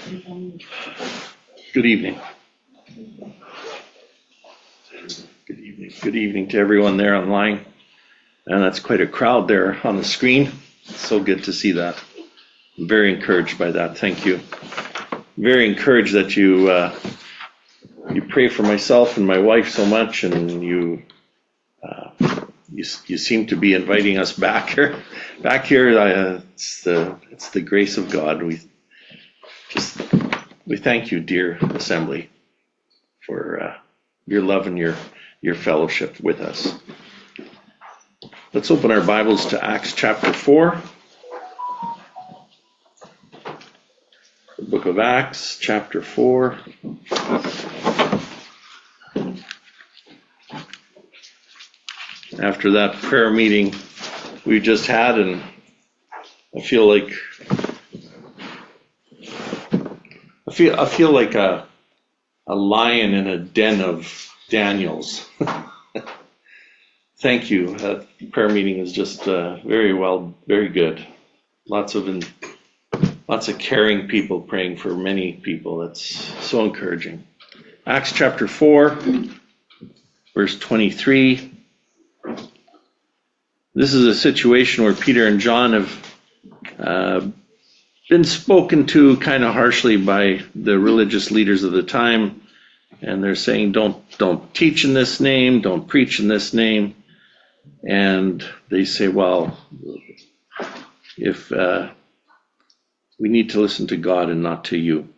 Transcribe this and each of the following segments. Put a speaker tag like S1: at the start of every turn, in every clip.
S1: Good evening. Good evening. Good evening to everyone there online. And that's quite a crowd there on the screen. It's so good to see that. I'm very encouraged by that. Thank you. Very encouraged that you pray for myself and my wife so much, and you seem to be inviting us back here. It's the grace of God. We thank you, dear assembly, for your love and your fellowship with us. Let's open our Bibles to Acts chapter 4. The book of Acts chapter 4. After that prayer meeting we just had, and I feel like a lion in a den of Daniels. Thank you. That prayer meeting was just very good. Lots of caring people praying for many people. That's so encouraging. Acts chapter 4, verse 23. This is a situation where Peter and John have been spoken to kind of harshly by the religious leaders of the time, and they're saying, don't teach in this name, don't preach in this name. And they say, well, if we need to listen to God and not to you.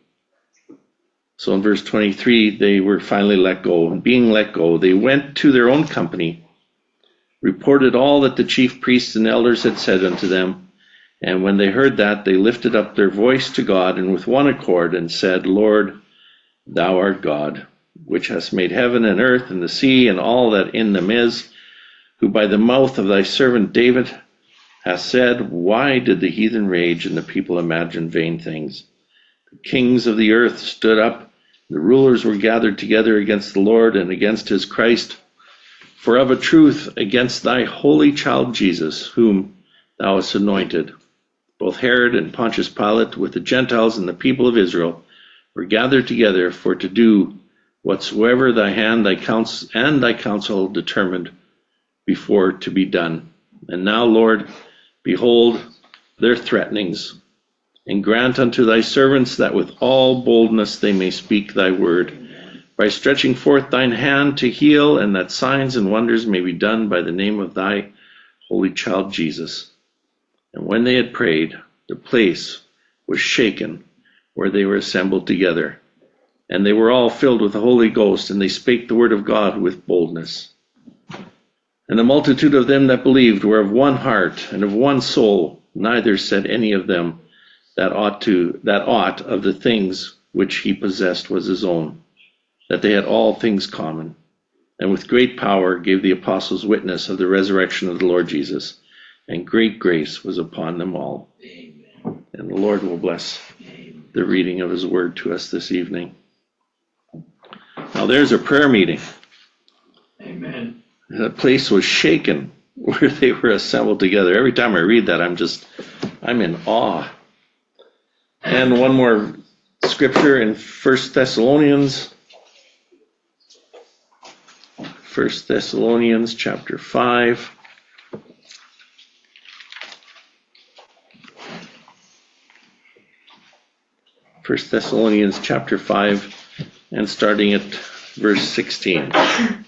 S1: So in verse 23, they were finally let go. And being let go, they went to their own company, reported all that the chief priests and elders had said unto them. And when they heard that, they lifted up their voice to God, and with one accord, and said, Lord, thou art God, which hast made heaven and earth and the sea and all that in them is, who by the mouth of thy servant David hast said, why did the heathen rage and the people imagine vain things? The kings of the earth stood up, the rulers were gathered together against the Lord and against his Christ. For of a truth against thy holy child Jesus, whom thou hast anointed, both Herod and Pontius Pilate with the Gentiles and the people of Israel were gathered together for to do whatsoever thy hand, thy counsel determined before to be done. And now, Lord, behold their threatenings, and grant unto thy servants that with all boldness they may speak thy word, by stretching forth thine hand to heal, and that signs and wonders may be done by the name of thy holy child Jesus. And when they had prayed, the place was shaken where they were assembled together. And they were all filled with the Holy Ghost, and they spake the word of God with boldness. And the multitude of them that believed were of one heart and of one soul. Neither said any of them that aught of the things which he possessed was his own, that they had all things common. And with great power gave the apostles witness of the resurrection of the Lord Jesus. And great grace was upon them all. Amen. And the Lord will bless the reading of his word to us this evening. Now there's a prayer meeting.
S2: Amen.
S1: The place was shaken where they were assembled together. Every time I read that, I'm in awe. And one more scripture in 1 Thessalonians chapter 5. 1 Thessalonians chapter 5, and starting at verse 16. 1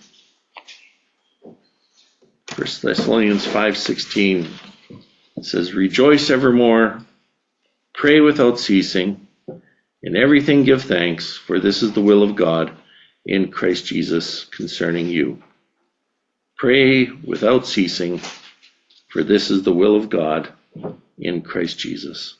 S1: Thessalonians 5:16 says, Rejoice evermore, pray without ceasing, in everything give thanks, for this is the will of God in Christ Jesus concerning you. Pray without ceasing, for this is the will of God in Christ Jesus.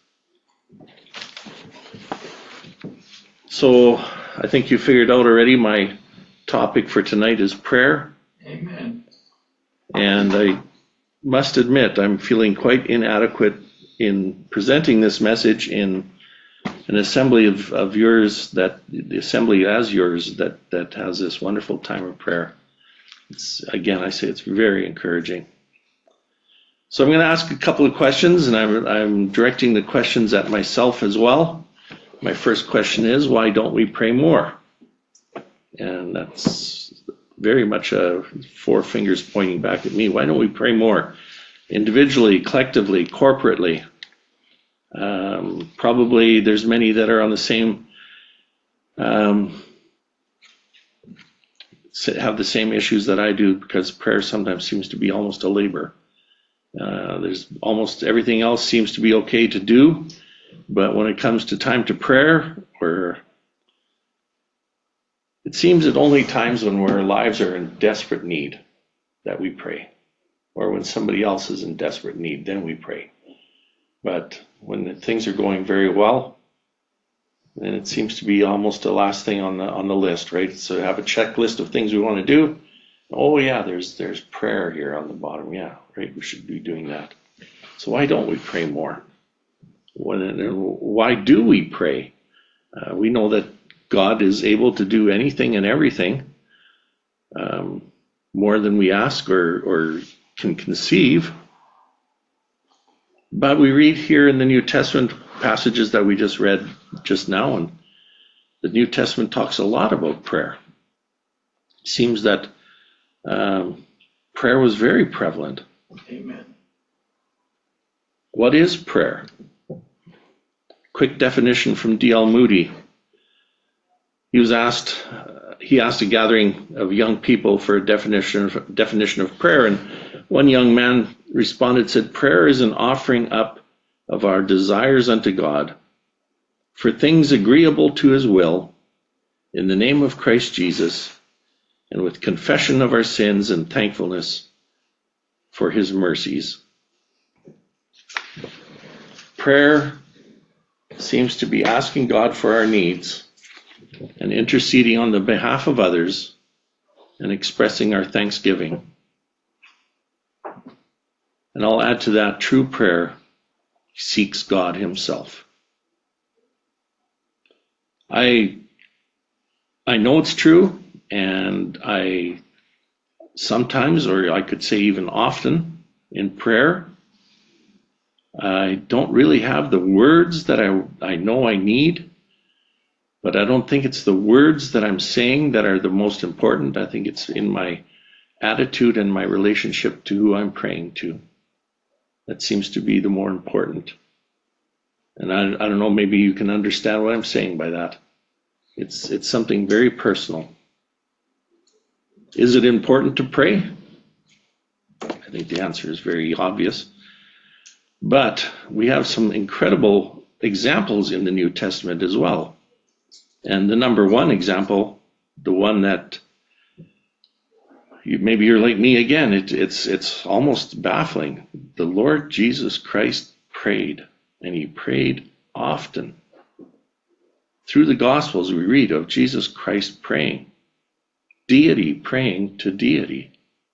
S1: So I think you figured out already my topic for tonight is prayer.
S2: Amen.
S1: And I must admit I'm feeling quite inadequate in presenting this message in an assembly of yours, that the assembly as yours that has this wonderful time of prayer. Again, I say it's very encouraging. So I'm going to ask a couple of questions, and I'm directing the questions at myself as well. my first question is, why don't we pray more? And that's very much four fingers pointing back at me. Why don't we pray more? Individually, collectively, corporately. Probably there's many that are on the same, have the same issues that I do, because prayer sometimes seems to be almost a labor. There's almost everything else seems to be okay to do, but when it comes to time to prayer, it seems at only times when our lives are in desperate need that we pray, or when somebody else is in desperate need, then we pray. But when things are going very well, then it seems to be almost the last thing on the list, right? So have a checklist of things we want to do. Oh yeah, there's prayer here on the bottom. Yeah, right. We should be doing that. So why don't we pray more? Why do we pray? We know that God is able to do anything and everything, more than we ask or can conceive. But we read here in the New Testament passages that we just read just now, and the New Testament talks a lot about prayer. It seems that prayer was very prevalent.
S2: Amen.
S1: What is prayer? Quick definition from D.L. Moody. He asked a gathering of young people for a definition of prayer, and one young man responded, said, prayer is an offering up of our desires unto God for things agreeable to his will, in the name of Christ Jesus, and with confession of our sins and thankfulness for his mercies. Prayer seems to be asking God for our needs and interceding on the behalf of others and expressing our thanksgiving. And I'll add to that, true prayer seeks God himself. I know it's true, and I sometimes, or I could say even often, in prayer, I don't really have the words that I know I need, but I don't think it's the words that I'm saying that are the most important. I think it's in my attitude and my relationship to who I'm praying to. That seems to be the more important. And I don't know, maybe you can understand what I'm saying by that. It's something very personal. Is it important to pray? I think the answer is very obvious. But we have some incredible examples in the New Testament as well. And the number one example, the one that maybe you're like me again, it's almost baffling. The Lord Jesus Christ prayed, and he prayed often. Through the Gospels, we read of Jesus Christ praying, deity praying to deity.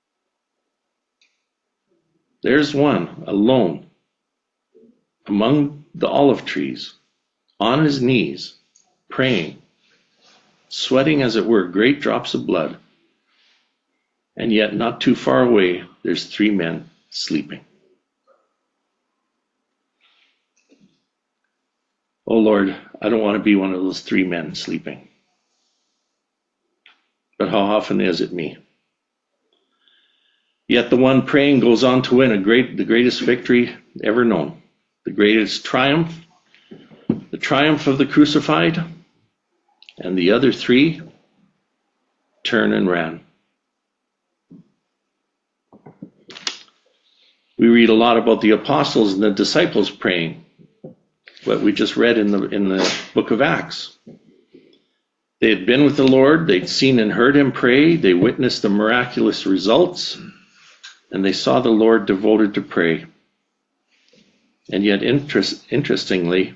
S1: There's one alone among the olive trees, on his knees, praying, sweating as it were great drops of blood, and yet not too far away there's three men sleeping. Oh Lord, I don't want to be one of those three men sleeping. But how often is it me? Yet the one praying goes on to win the greatest victory ever known, the greatest triumph, the triumph of the crucified, and the other three turned and ran. We read a lot about the apostles and the disciples praying, what we just read in the book of Acts. They had been with the Lord, they'd seen and heard him pray, they witnessed the miraculous results, and they saw the Lord devoted to pray. And yet, interestingly,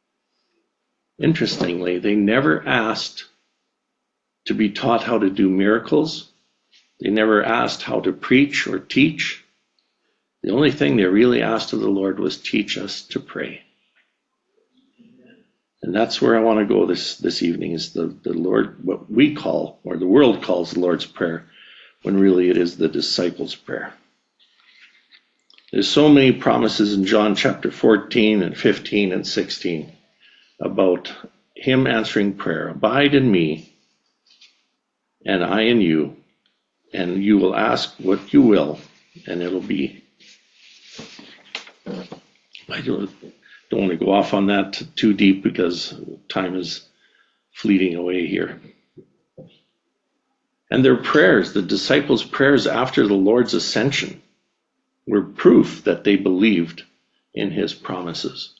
S1: they never asked to be taught how to do miracles. They never asked how to preach or teach. The only thing they really asked of the Lord was, teach us to pray. And that's where I want to go this evening, is the Lord, what we call, or the world calls, the Lord's Prayer, when really it is the disciples' prayer. There's so many promises in John chapter 14 and 15 and 16 about him answering prayer, abide in me, and I in you, and you will ask what you will, and it'll be. I don't want to go off on that too deep because time is fleeting away here. And their prayers, the disciples' prayers after the Lord's ascension, were proof that they believed in his promises.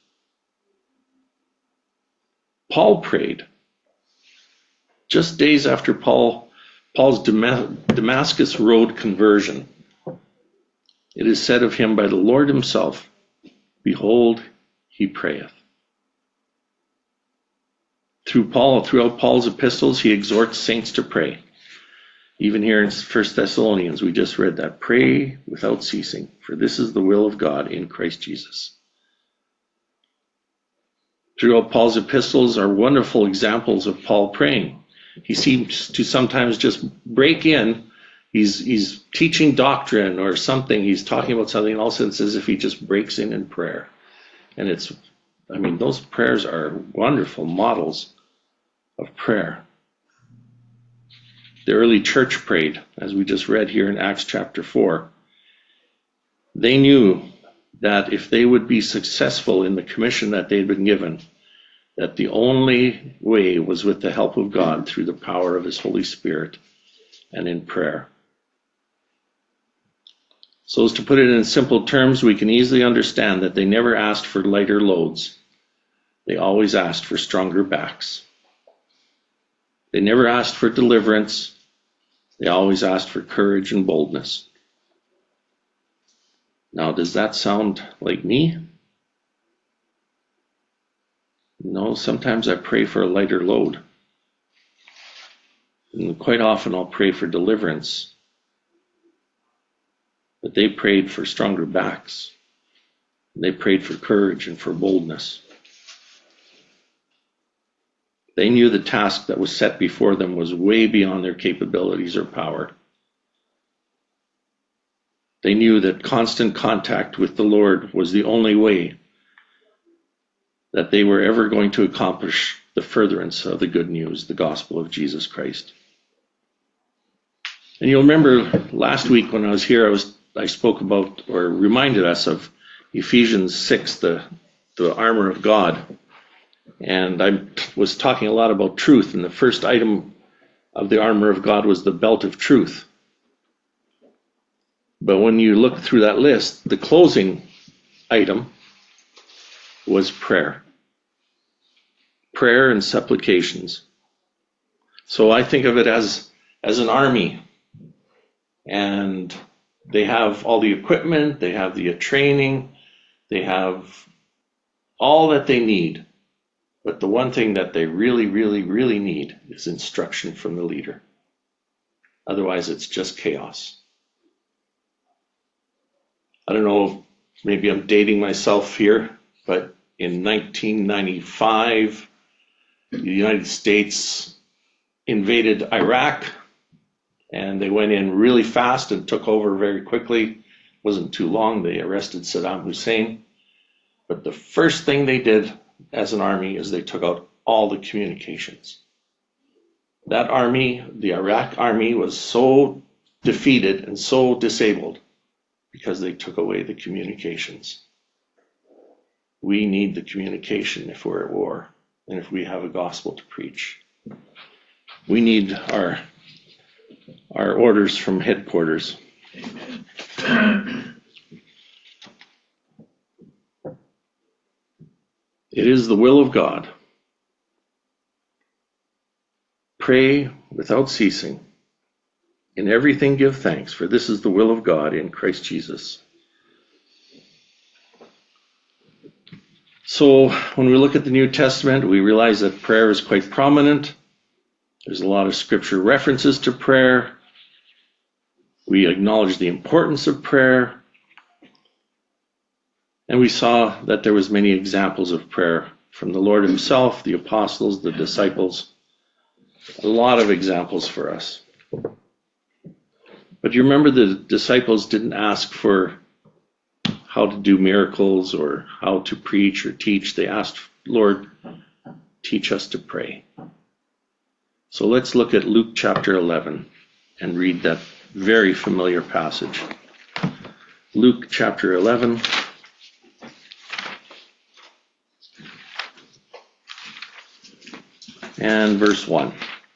S1: Paul prayed just days after Paul's Damascus Road conversion. It is said of him by the Lord himself, behold, he prayeth. Throughout Paul's epistles, he exhorts saints to pray. Even here in 1 Thessalonians, we just read that. Pray without ceasing, for this is the will of God in Christ Jesus. Throughout Paul's epistles are wonderful examples of Paul praying. He seems to sometimes just break in. He's teaching doctrine or something. He's talking about something, and all of a sudden it's as if he just breaks in prayer. And those prayers are wonderful models of prayer. The early church prayed, as we just read here in Acts chapter 4. They knew that if they would be successful in the commission that they had been given, that the only way was with the help of God through the power of his Holy Spirit and in prayer. So as to put it in simple terms, we can easily understand that they never asked for lighter loads. They always asked for stronger backs. They never asked for deliverance. They always asked for courage and boldness. Now, does that sound like me? No, sometimes I pray for a lighter load. And quite often I'll pray for deliverance. But they prayed for stronger backs. They prayed for courage and for boldness. They knew the task that was set before them was way beyond their capabilities or power. They knew that constant contact with the Lord was the only way that they were ever going to accomplish the furtherance of the good news, the gospel of Jesus Christ. And you'll remember last week when I was here, I spoke about or reminded us of Ephesians 6, the armor of God. And I was talking a lot about truth, and the first item of the armor of God was the belt of truth. But when you look through that list, the closing item was prayer. Prayer and supplications. So I think of it as an army. And they have all the equipment, they have the training, they have all that they need. But the one thing that they really, really, really need is instruction from the leader. Otherwise, it's just chaos. I don't know, maybe I'm dating myself here, but in 1995, the United States invaded Iraq, and they went in really fast and took over very quickly. It wasn't too long. They arrested Saddam Hussein. But the first thing they did as an army is they took out all the communications. That army, the Iraq army, was so defeated and so disabled because they took away the communications. We need the communication if we're at war and if we have a gospel to preach. We need our orders from headquarters.
S2: Amen.
S1: It is the will of God. Pray without ceasing. In everything give thanks, for this is the will of God in Christ Jesus. So when we look at the New Testament, we realize that prayer is quite prominent. There's a lot of scripture references to prayer. We acknowledge the importance of prayer. And we saw that there was many examples of prayer from the Lord himself, the apostles, the disciples. A lot of examples for us. But you remember the disciples didn't ask for how to do miracles or how to preach or teach. They asked, Lord, teach us to pray. So let's look at Luke chapter 11 and read that very familiar passage. Luke chapter 11. And verse 1.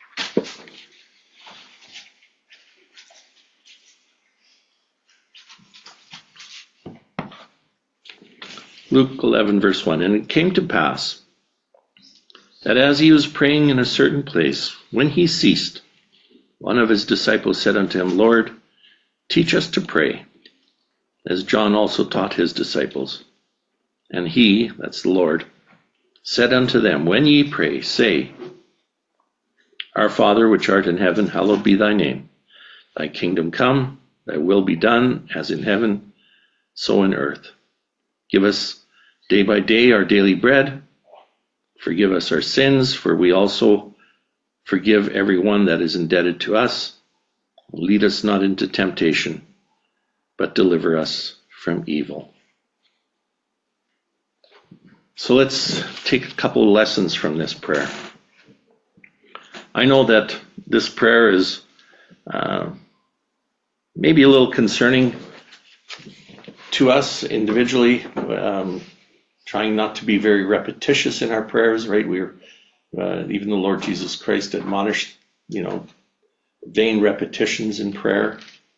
S1: Luke 11, verse 1. And it came to pass that as he was praying in a certain place, when he ceased, one of his disciples said unto him, Lord, teach us to pray, as John also taught his disciples. And he, that's the Lord, said unto them, when ye pray, say, Our Father which art in heaven, hallowed be thy name. Thy kingdom come, thy will be done, as in heaven, so in earth. Give us day by day our daily bread. Forgive us our sins, for we also forgive everyone that is indebted to us. Lead us not into temptation, but deliver us from evil. So let's take a couple of lessons from this prayer. I know that this prayer is maybe a little concerning to us individually, trying not to be very repetitious in our prayers, right? We're even the Lord Jesus Christ admonished, vain repetitions in prayer.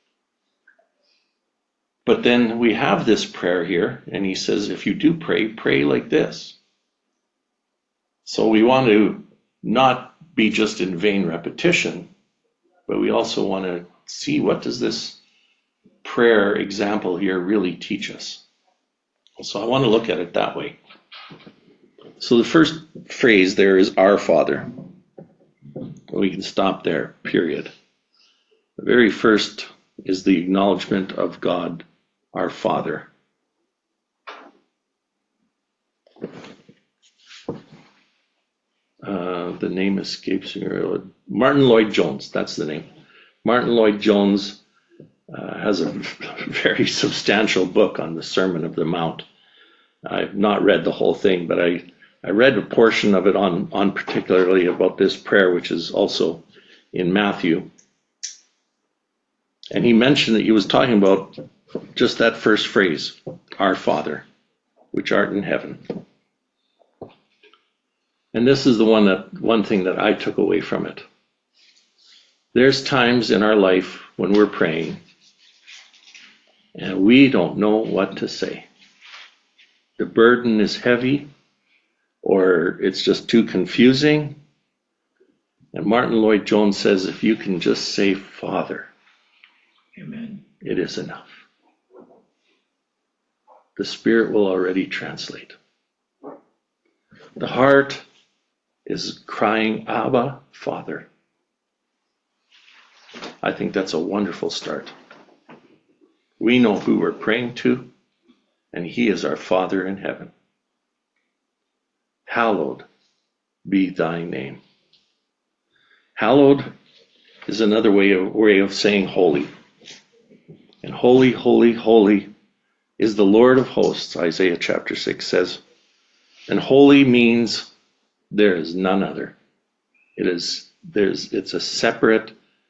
S1: But then we have this prayer here, and he says, if you do pray, pray like this. So we want to not be just in vain repetition, but we also want to see, what does this prayer example here really teach us? So I want to look at it that way. So the first phrase there is Our Father. We can stop there, period. The very first is the acknowledgement of God, our Father. The name escapes me. Martin Lloyd-Jones, that's the name. Martin Lloyd-Jones has a very substantial book on the Sermon of the Mount. I've not read the whole thing, but I read a portion of it on particularly about this prayer, which is also in Matthew. And he mentioned that he was talking about just that first phrase, Our Father, which art in heaven. And this is the one thing that I took away from it. There's times in our life when we're praying and we don't know what to say. The burden is heavy, or it's just too confusing. And Martin Lloyd-Jones says, if you can just say Father,
S2: Amen.
S1: It is enough. The Spirit will already translate. The heart is crying, Abba, Father. I think that's a wonderful start. We know who we're praying to, and He is our Father in heaven. Hallowed be thy name. Hallowed is another way of saying holy. And holy, holy, holy is the Lord of hosts, Isaiah chapter 6 says. And holy means there is none other. It's a separate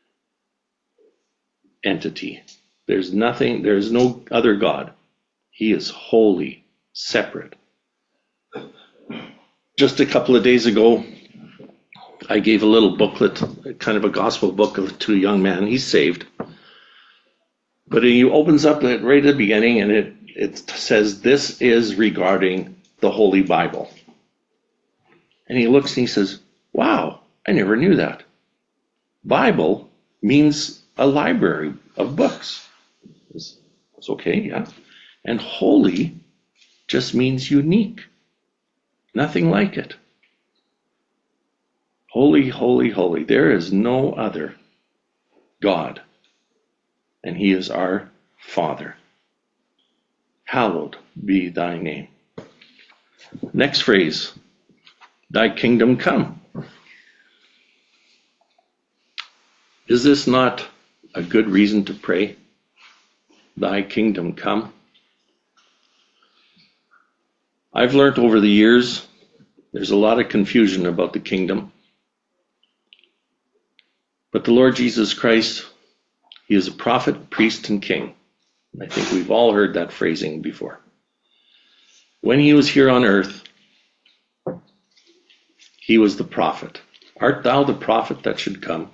S1: entity. There's no other God. He is holy, separate. Just a couple of days ago, I gave a little booklet, kind of a gospel book to a young man. He's saved. But he opens up it right at the beginning, and it says, this is regarding the Holy Bible. And he looks and he says, wow, I never knew that. Bible means a library of books. It's okay, yeah. And holy just means unique. Nothing like it. Holy, holy, holy. There is no other God. And He is our Father. Hallowed be thy name. Next phrase, thy kingdom come. Is this not a good reason to pray? Thy kingdom come. I've learned over the years There's a lot of confusion about the kingdom. But the Lord Jesus Christ, he is a prophet, priest, and king. I think we've all heard that phrasing before. When he was here on earth, he was the prophet. Art thou the prophet that should come?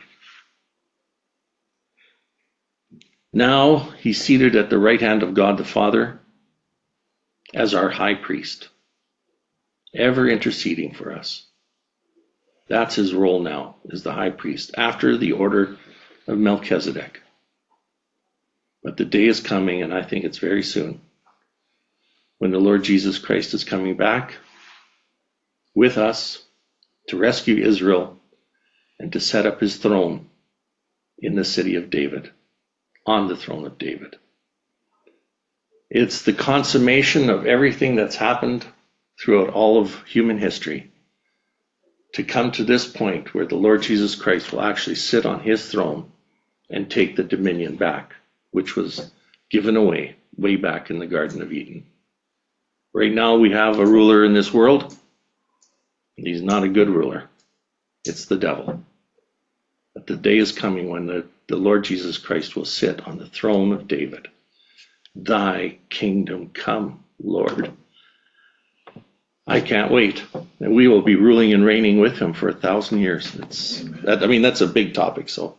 S1: Now he's seated at the right hand of God the Father as our high priest, ever interceding for us. That's his role now, as the high priest, after the order of Melchizedek. But the day is coming, and I think it's very soon, when the Lord Jesus Christ is coming back with us to rescue Israel and to set up his throne in the city of David, on the throne of David. It's the consummation of everything that's happened throughout all of human history to come to this point where the Lord Jesus Christ will actually sit on his throne and take the dominion back, which was given away way back in the Garden of Eden. Right now we have a ruler in this world. He's not a good ruler. It's the devil. But the day is coming when the Lord Jesus Christ will sit on the throne of David. Thy kingdom come, Lord. I can't wait. And we will be ruling and reigning with him for 1,000 years. That's a big topic. So,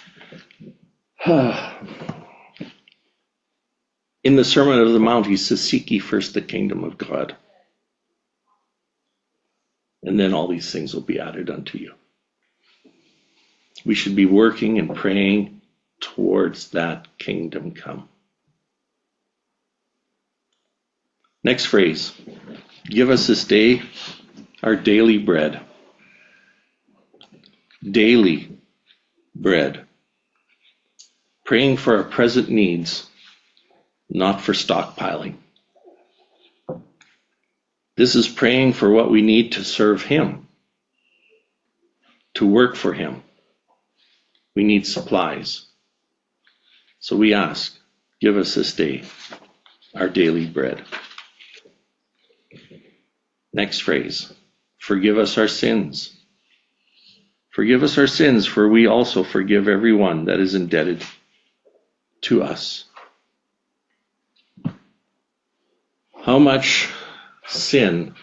S1: in the Sermon on the Mount, he says, seek ye first the kingdom of God. And then all these things will be added unto you. We should be working and praying towards that kingdom come. Next phrase, give us this day our daily bread. Daily bread. Praying for our present needs, not for stockpiling. This is praying for what we need to serve him, to work for him. We need supplies. So we ask, give us this day our daily bread. Next phrase, forgive us our sins. Forgive us our sins, for we also forgive everyone that is indebted to us. How much sin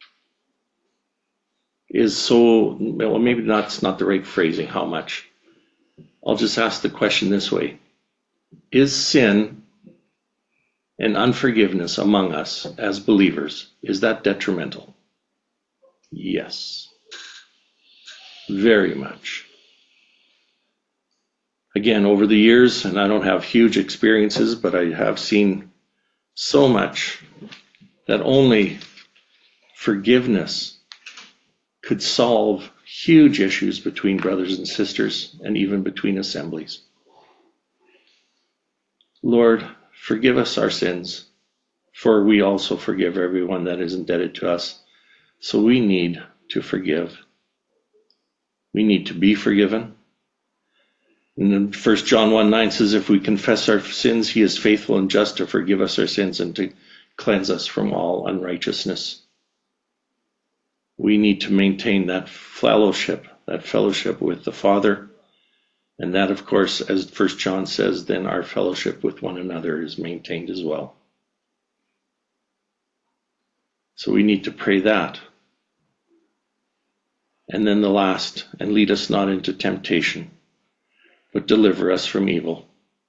S1: is so, well, maybe that's not the right phrasing, how much. I'll just ask the question this way. Is sin and unforgiveness among us as believers, is that detrimental? Yes. Very much. Again, over the years, and I don't have huge experiences, but I have seen so much that only forgiveness could solve huge issues between brothers and sisters and even between assemblies. Lord, forgive us our sins, for we also forgive everyone that is indebted to us. So we need to forgive. We need to be forgiven. And then 1 John 1:9 says, if we confess our sins, he is faithful and just to forgive us our sins and to cleanse us from all unrighteousness. We need to maintain that fellowship with the Father. And that, of course, as 1 John says, then our fellowship with one another is maintained as well. So we need to pray that. And then the last, and lead us not into temptation, but deliver us from evil.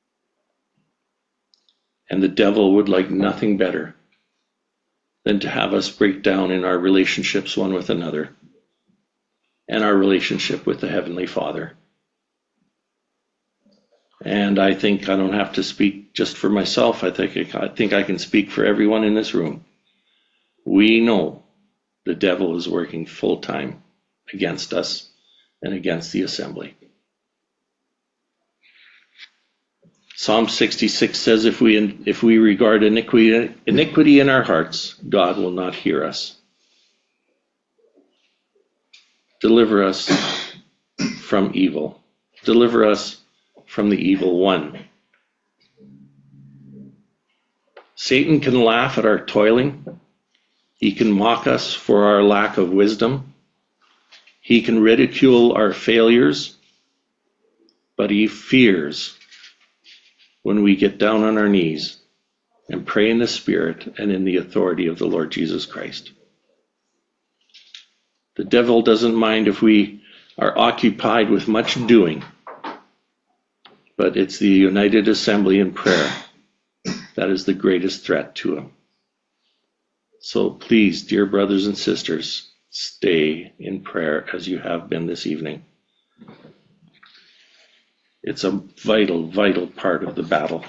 S1: And the devil would like nothing better than to have us break down in our relationships one with another and our relationship with the Heavenly Father. And I think I don't have to speak just for myself. I think I can speak for everyone in this room. We know the devil is working full time against us and against the assembly. Psalm 66 says, if we regard iniquity in our hearts, God will not hear us. Deliver us from evil. Deliver us from the evil one. Satan can laugh at our toiling He can mock us for our lack of wisdom. He can ridicule our failures, but he fears when we get down on our knees and pray in the Spirit and in the authority of the Lord Jesus Christ. The devil doesn't mind if we are occupied with much doing, but it's the united assembly in prayer that is the greatest threat to him. So please, dear brothers and sisters, stay in prayer as you have been this evening. It's a vital, vital part of the battle.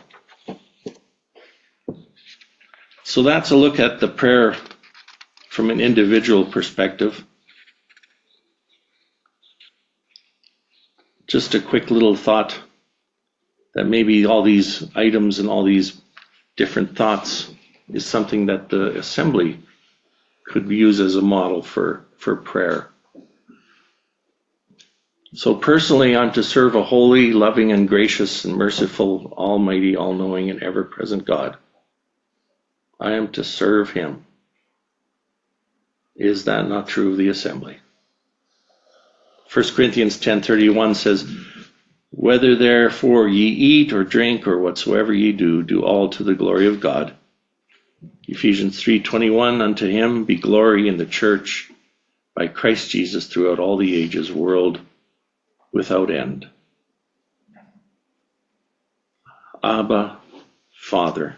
S1: So that's a look at the prayer from an individual perspective. Just a quick little thought that maybe all these items and all these different thoughts is something that the assembly could use as a model for prayer. So personally, I'm to serve a holy, loving, and gracious and merciful, almighty, all-knowing, and ever-present God. I am to serve him. Is that not true of the assembly? 1 Corinthians 10:31 says, whether therefore ye eat or drink or whatsoever ye do, do all to the glory of God. Ephesians 3:21, unto him be glory in the church by Christ Jesus throughout all the ages, world without end. Abba, Father.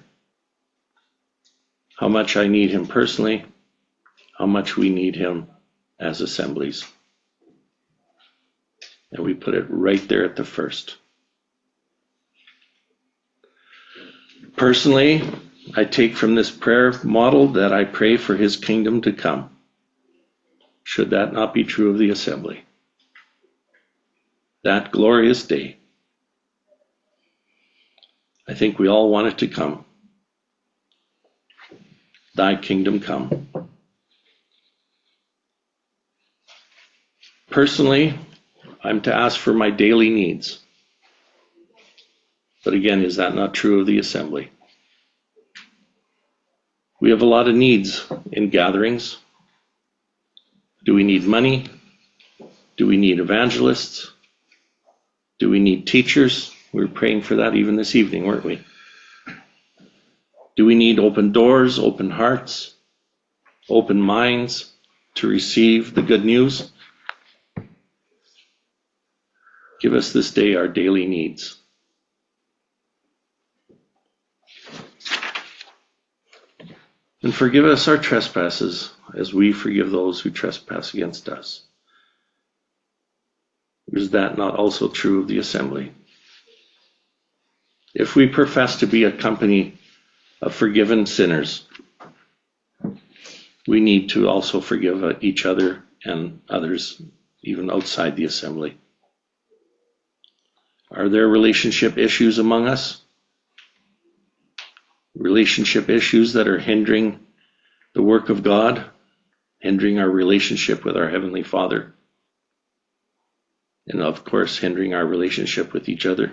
S1: How much I need him personally, how much we need him as assemblies. And we put it right there at the first. Personally, I take from this prayer model that I pray for his kingdom to come. Should that not be true of the assembly? That glorious day. I think we all want it to come. Thy kingdom come. Personally, I'm to ask for my daily needs. But again, is that not true of the assembly? We have a lot of needs in gatherings. Do we need money? Do we need evangelists? Do we need teachers? We were praying for that even this evening, weren't we? Do we need open doors, open hearts, open minds to receive the good news? Give us this day our daily needs. And forgive us our trespasses as we forgive those who trespass against us. Is that not also true of the assembly? If we profess to be a company of forgiven sinners, we need to also forgive each other and others, even outside the assembly. Are there relationship issues among us? Relationship issues that are hindering the work of God, hindering our relationship with our Heavenly Father, and of course, hindering our relationship with each other.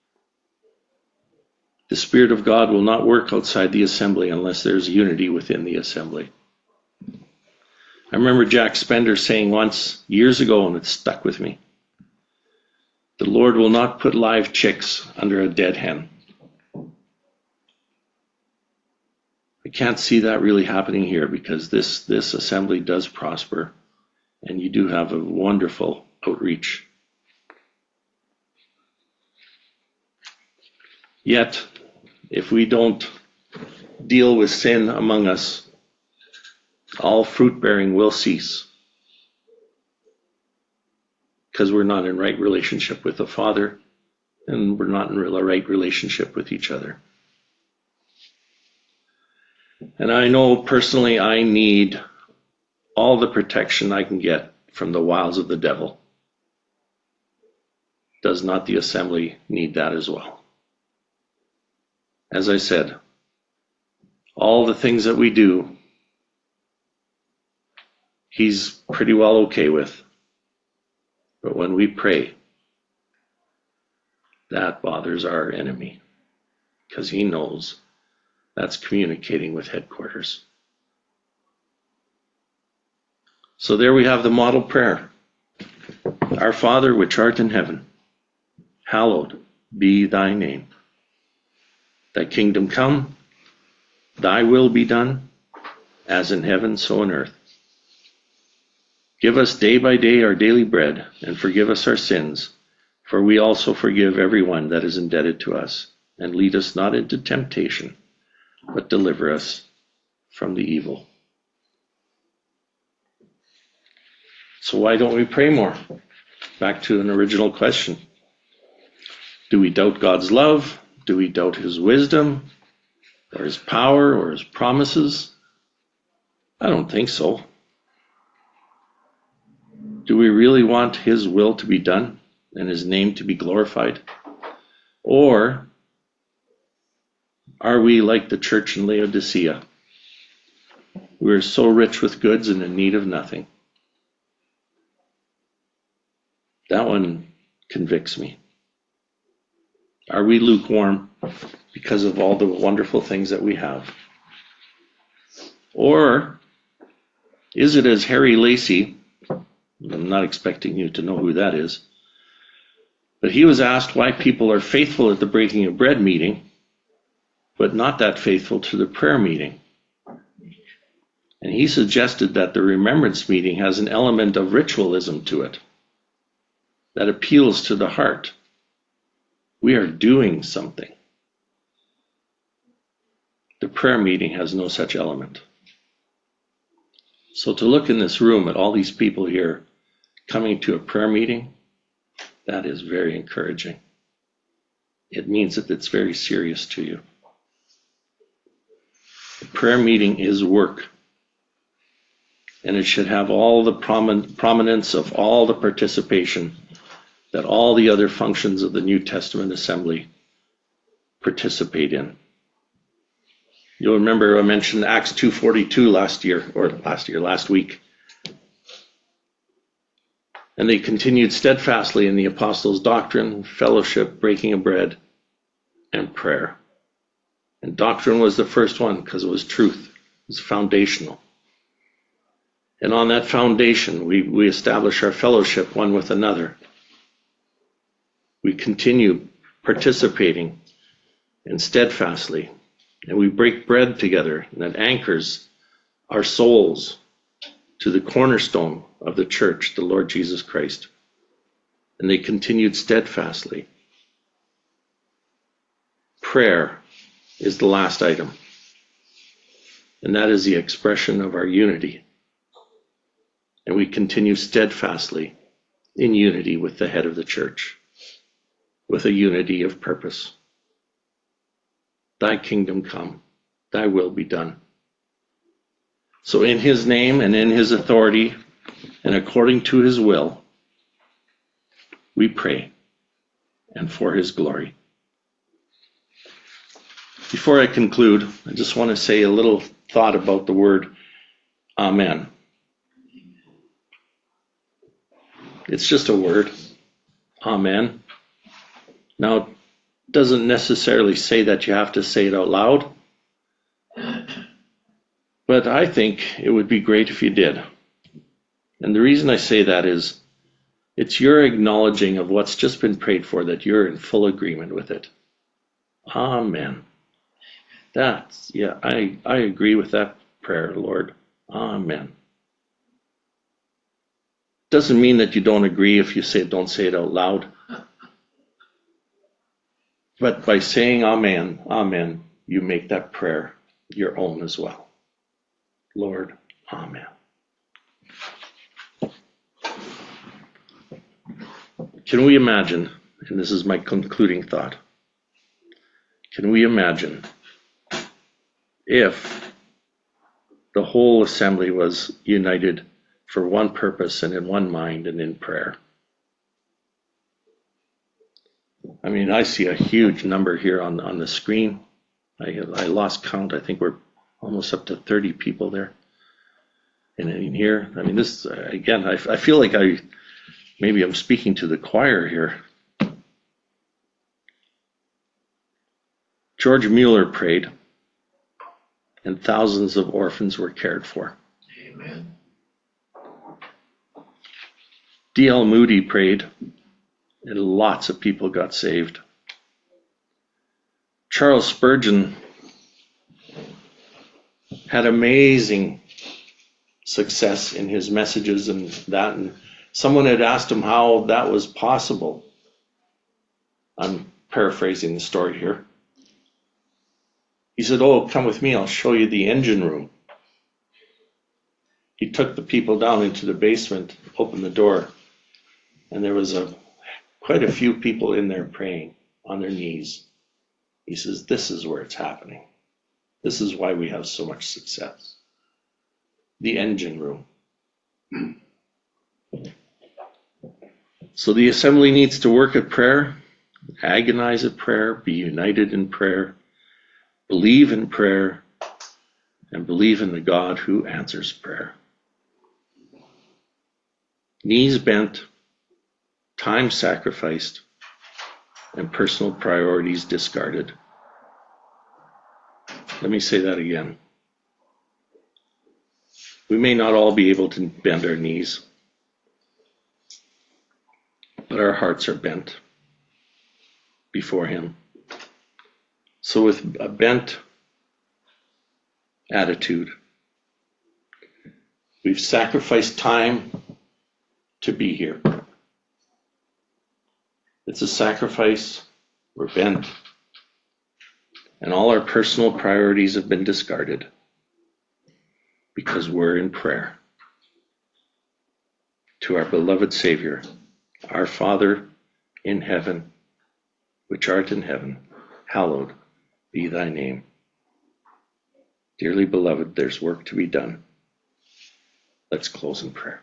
S1: The Spirit of God will not work outside the assembly unless there's unity within the assembly. I remember Jack Spender saying once, years ago, and it stuck with me, the Lord will not put live chicks under a dead hen. I can't see that really happening here because this assembly does prosper and you do have a wonderful outreach. Yet, if we don't deal with sin among us, all fruit bearing will cease because we're not in right relationship with the Father and we're not in a right relationship with each other. And I know personally I need all the protection I can get from the wiles of the devil. Does not the assembly need that as well? As I said, all the things that we do, he's pretty well okay with. But when we pray, that bothers our enemy because he knows that's communicating with headquarters. So there we have the model prayer. Our Father, which art in heaven, hallowed be thy name. Thy kingdom come, thy will be done, as in heaven, so on earth. Give us day by day our daily bread, and forgive us our sins, for we also forgive everyone that is indebted to us. And lead us not into temptation, but deliver us from the evil. So why don't we pray more? Back to an original question. Do we doubt God's love? Do we doubt his wisdom, or his power, or his promises? I don't think so. Do we really want his will to be done and his name to be glorified? Or are we like the church in Laodicea? We are so rich with goods and in need of nothing. That one convicts me. Are we lukewarm because of all the wonderful things that we have? Or is it as Harry Lacey, I'm not expecting you to know who that is, but he was asked why people are faithful at the breaking of bread meeting, but not that faithful to the prayer meeting. And he suggested that the remembrance meeting has an element of ritualism to it that appeals to the heart. We are doing something. The prayer meeting has no such element. So to look in this room at all these people here coming to a prayer meeting, that is very encouraging. It means that it's very serious to you. The prayer meeting is work, and it should have all the prominence of all the participation that all the other functions of the New Testament assembly participate in. You'll remember I mentioned Acts 2:42 last week. And they continued steadfastly in the apostles' doctrine, fellowship, breaking of bread, and prayer. And doctrine was the first one because it was truth. It was foundational. And on that foundation, we establish our fellowship one with another. We continue participating and steadfastly. And we break bread together, and that anchors our souls to the cornerstone of the church, the Lord Jesus Christ. And they continued steadfastly. Prayer is the last item, and that is the expression of our unity. And we continue steadfastly in unity with the head of the church, with a unity of purpose. Thy kingdom come, thy will be done. So in his name and in his authority and according to his will, we pray, and for his glory. Before I conclude, I just want to say a little thought about the word Amen. It's just a word, Amen. Now, it doesn't necessarily say that you have to say it out loud, but I think it would be great if you did. And the reason I say that is it's your acknowledging of what's just been prayed for, that you're in full agreement with it. Amen. I agree with that prayer, Lord. Amen. Doesn't mean that you don't agree if you don't say it out loud. But by saying amen, amen, you make that prayer your own as well. Lord, amen. Can we imagine, and this is my concluding thought, can we imagine if the whole assembly was united for one purpose and in one mind and in prayer? I mean, I see a huge number here on the screen. I lost count. I think we're almost up to 30 people there. And in here, I mean, this, again, I feel like maybe I'm speaking to the choir here. George Mueller prayed, and thousands of orphans were cared for.
S2: Amen.
S1: D.L. Moody prayed, and lots of people got saved. Charles Spurgeon had amazing success in his messages and that, and someone had asked him how that was possible. I'm paraphrasing the story here. He said, "Oh, come with me, I'll show you the engine room." He took the people down into the basement, opened the door, and there was quite a few people in there praying on their knees. He says, "This is where it's happening. This is why we have so much success." The engine room. So the assembly needs to work at prayer, agonize at prayer, be united in prayer, believe in prayer, and believe in the God who answers prayer. Knees bent, time sacrificed, and personal priorities discarded. Let me say that again. We may not all be able to bend our knees, but our hearts are bent before Him. So with a bent attitude, we've sacrificed time to be here. It's a sacrifice. We're bent. And all our personal priorities have been discarded because we're in prayer to our beloved Savior, our Father in heaven, which art in heaven, hallowed be thy name. Dearly beloved, there's work to be done. Let's close in prayer.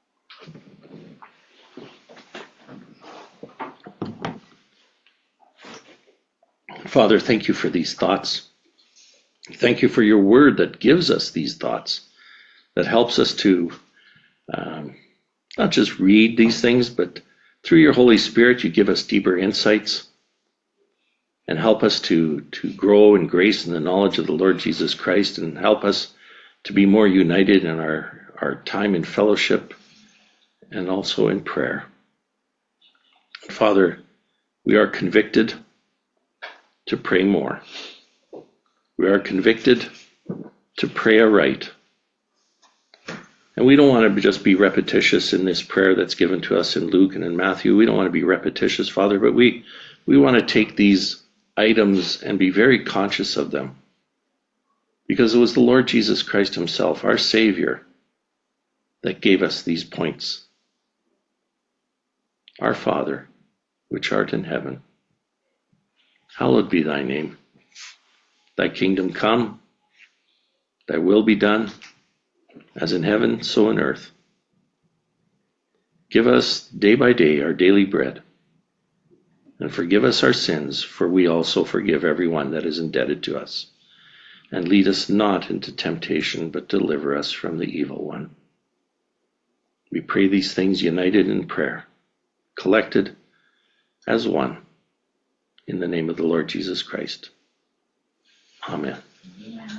S1: Father, thank you for these thoughts. Thank you for your word that gives us these thoughts, that helps us to not just read these things, but through your Holy Spirit, you give us deeper insights and help us to grow in grace and the knowledge of the Lord Jesus Christ, and help us to be more united in our time in fellowship and also in prayer. Father, we are convicted to pray more. We are convicted to pray aright. And we don't want to just be repetitious in this prayer that's given to us in Luke and in Matthew. We don't want to be repetitious, Father, but we want to take these items and be very conscious of them. Because it was the Lord Jesus Christ himself, our Savior, that gave us these points. Our Father, which art in heaven, hallowed be thy name. Thy kingdom come, thy will be done, as in heaven, so on earth. Give us day by day our daily bread, and forgive us our sins, for we also forgive everyone that is indebted to us. And lead us not into temptation, but deliver us from the evil one. We pray these things united in prayer, collected as one, in the name of the Lord Jesus Christ. Amen.
S3: Amen.